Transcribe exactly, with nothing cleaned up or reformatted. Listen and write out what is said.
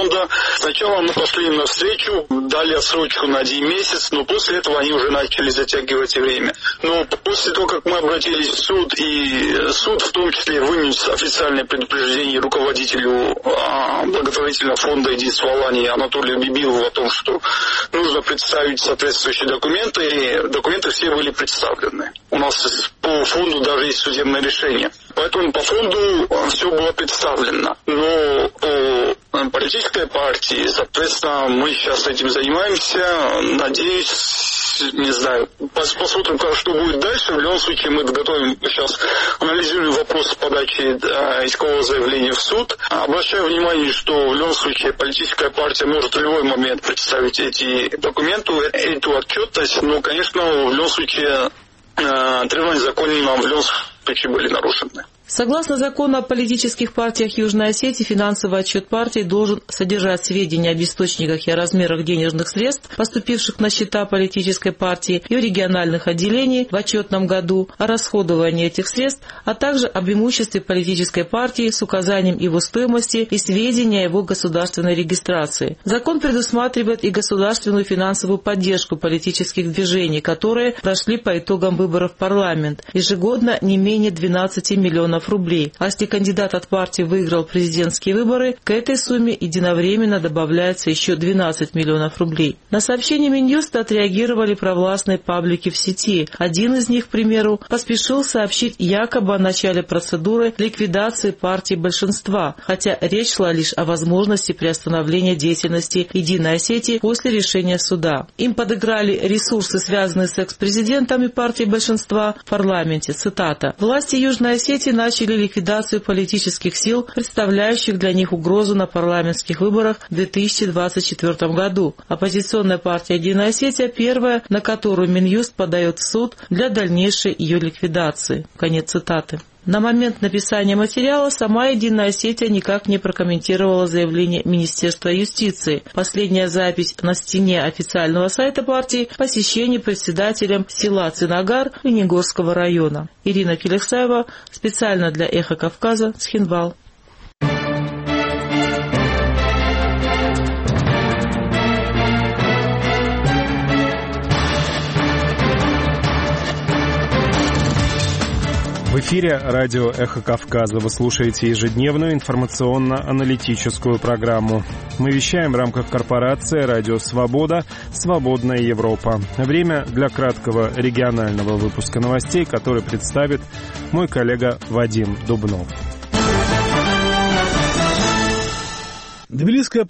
фонда. Сначала мы пошли им навстречу, дали отсрочку на один месяц, но после этого они уже начали затягивать время. Но после того, как мы обратились в суд, и суд в том числе вынес официальное предупреждение руководителю благотворительного фонда «Единство Алании» Анатолию Бибилову о том, что нужно представить соответствующие документы, и документы все были представлены. У нас по фонду даже есть судебное решение. Поэтому по фонду все было представлено. Но по политической партии, соответственно, мы сейчас этим занимаемся. Надеюсь, не знаю, посмотрим, что будет дальше. В любом случае, мы готовим, сейчас анализируем вопрос подачи искового заявления в суд. Обращаю внимание, что в любом случае политическая партия может в любой момент представить эти документы, эту отчетность, но, конечно, в любом случае требования закона в любом случае были нарушены. Согласно закону о политических партиях Южной Осетии, финансовый отчет партии должен содержать сведения об источниках и о размерах денежных средств, поступивших на счета политической партии и региональных отделений в отчетном году, о расходовании этих средств, а также об имуществе политической партии с указанием его стоимости и сведения о его государственной регистрации. Закон предусматривает и государственную финансовую поддержку политических движений, которые прошли по итогам выборов в парламент, ежегодно не менее двенадцати миллионов рублей. А если кандидат от партии выиграл президентские выборы, к этой сумме единовременно добавляется еще двенадцать миллионов рублей. На сообщение Минюста отреагировали провластные паблики в сети. Один из них, к примеру, поспешил сообщить якобы о начале процедуры ликвидации партии большинства, хотя речь шла лишь о возможности приостановления деятельности Единой Осетии после решения суда. Им подыграли ресурсы, связанные с экс-президентом и партией большинства в парламенте. Цитата. «Власти Южной Осетии начали начали ликвидацию политических сил, представляющих для них угрозу на парламентских выборах в две тысячи двадцать четвёртом году. Оппозиционная партия «Единая Осетия» первая, на которую Минюст подает в суд для дальнейшей ее ликвидации». Конец цитаты. На момент написания материала сама «Единая Осетия» никак не прокомментировала заявление Министерства юстиции. Последняя запись на стене официального сайта партии – посещение председателем села Цинагар Ленигорского района. Ирина Келексаева, специально для «Эхо Кавказа», Цхинвал. В эфире радио «Эхо Кавказа». Вы слушаете ежедневную информационно-аналитическую программу. Мы вещаем в рамках корпорации «Радио Свобода. Свободная Европа». Время для краткого регионального выпуска новостей, который представит мой коллега Вадим Дубнов. Тбилисская